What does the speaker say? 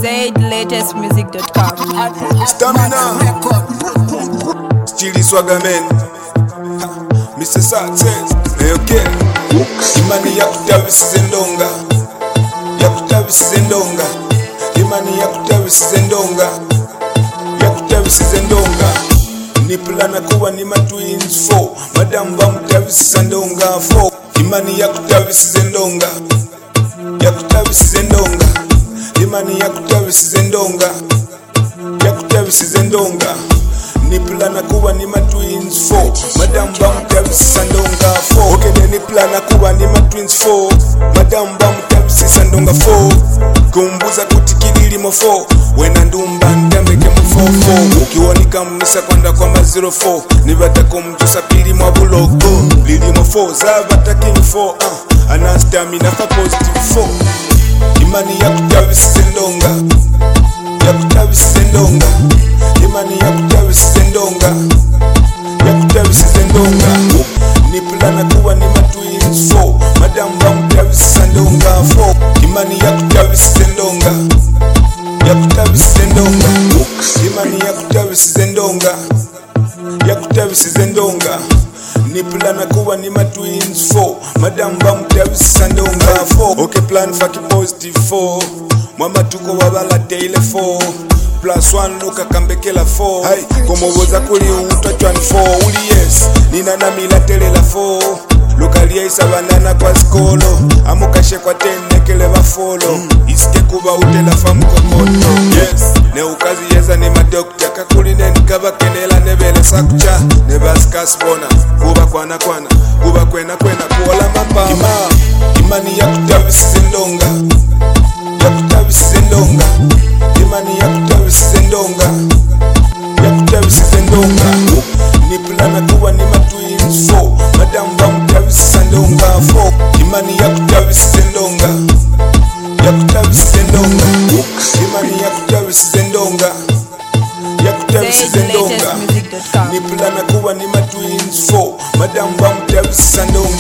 ZLatestmusic.com. Stamina, Chili Swagaman, Mr. Success, okay. Imani ya kutawisi ndonga, ya kutawisi ndonga. Imani ya kutawisi ndonga, ya kutawisi ndonga. Nipulana kuwa ni ma twins 4, madam ba mutawisi ndonga 4. Imani ya kutawisi ndonga, ya kutawisi ndonga. Imani ya kutawisi ndonga, ya kutawisi ndonga. Nipulana kuwa ni ma twins 4, madam ba mutawisi ndonga 4. Okay, nipulana kuwa ni ma twins 4, madam ba mutawisi ndonga 4. Kumbuza kutikilili mo 4, wena ndumba ndambeke mo 4. Ukiwonika mnisa kwanda kwa ma 04, nibata kumjusa pili mwa bulogo. Lili mo 4, zabata king 4, anastamina fa positive 4. Imani ya kutawisi ndonga, ya kutawisi ndonga. Imani ya kutawisi ndonga, ya kutawisi ndonga. Nipulana kuwa ni ma twins 4, madam ba mutawisi ndonga 4. Imani ya kutawisi ndonga, ya kutawisi ndonga. Imani ya kutawisi ndonga, ya kutawisi ndonga. Nipulana kuwa ni ma twins 4, madam ba mutawisi ndonga 4. Okay, plan faki positive 4, mwama tuko wabala daily 4. Plus 1 luka kambekela 4. Hai, komoboza kuli utwa 24. Uli yes, nina na mila telela 4. Lukalia isa banana kwa skolo, amukashe kwa 10 nekele ba follow. Isike kuba utela famu kokoto. Yes, ne ukazi yeza ni madokta. Kakuli neni kaba kenela nebele sakucha. Nebaska spona, kuba kwana kwana, kuba kwena kwena kuola mapama. Imani ya kutawisi ndonga, ya kutawisi ndonga. Imani ya kutawisi ndonga, ya kutawisi ndonga. Nipulana kuwa ni ma twins 4, madam ba mutawisi ndonga 4. Imani ya kutawisi ndonga, ya kutawisi ndonga. Imani ya kutawisi ndonga, ya kutawisi ndonga. Nipulana kuwa ni ma twins 4, madam ba mutawisi ndonga